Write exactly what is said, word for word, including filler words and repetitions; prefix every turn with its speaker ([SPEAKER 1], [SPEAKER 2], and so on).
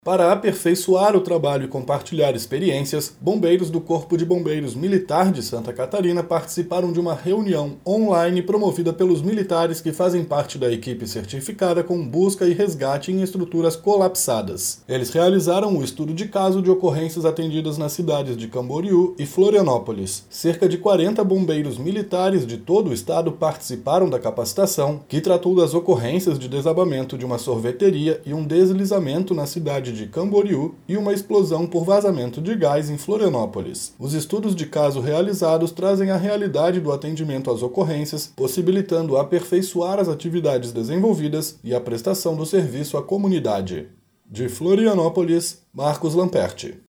[SPEAKER 1] Para aperfeiçoar o trabalho e compartilhar experiências, bombeiros do Corpo de Bombeiros Militar de Santa Catarina participaram de uma reunião online promovida pelos militares que fazem parte da equipe certificada com busca e resgate em estruturas colapsadas. Eles realizaram o estudo de caso de ocorrências atendidas nas cidades de Camboriú e Florianópolis. Cerca de quarenta bombeiros militares de todo o estado participaram da capacitação, que tratou das ocorrências de desabamento de uma sorveteria e um deslizamento na cidade de Camboriú e uma explosão por vazamento de gás em Florianópolis. Os estudos de caso realizados trazem a realidade do atendimento às ocorrências, possibilitando aperfeiçoar as atividades desenvolvidas e a prestação do serviço à comunidade. De Florianópolis, Marcos Lamperti.